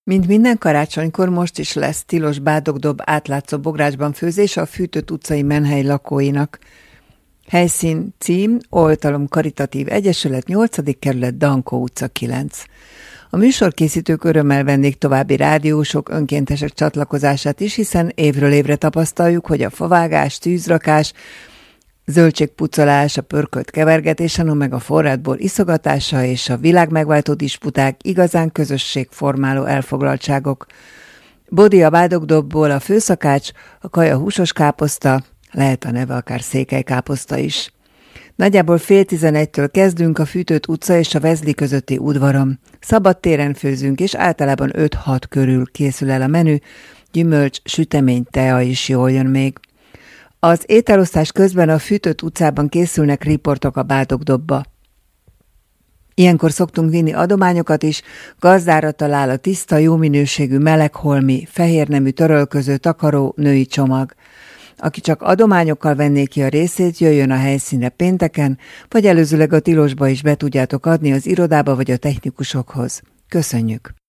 Mint minden karácsonykor, most is lesz tilos bádogdob átlátszó bográcsban főzés a Fűtött utcai menhely lakóinak. Helyszín cím: Oltalom Karitatív Egyesület, 8. kerület, Dankó utca 9. A műsorkészítők örömmel vennék további rádiósok, önkéntesek csatlakozását is, hiszen évről évre tapasztaljuk, hogy a favágás, tűzrakás, zöldségpucolás, a pörkölt kevergetésen, meg a forrádból iszogatása és a világmegváltó disputák igazán közösségformáló elfoglaltságok. Bodi a bádogdobból a főszakács, a kaja húsos káposzta, lehet a neve akár székelykáposzta is. Nagyjából 10:30-től kezdünk a Fűtött utca és a Vezli közötti udvaron. Szabad téren főzünk, és általában 5-6 körül készül el a menü, gyümölcs, sütemény, tea is jól jön még. Az ételosztás közben a Fűtött utcában készülnek riportok a bádogdobba. Ilyenkor szoktunk vinni adományokat is, gazdára talál a tiszta, jó minőségű melegholmi, fehérnemű törölköző, takaró, női csomag. Aki csak adományokkal venné ki a részét, jöjjön a helyszínre pénteken, vagy előzőleg a tilosba is be tudjátok adni az irodába vagy a technikusokhoz. Köszönjük!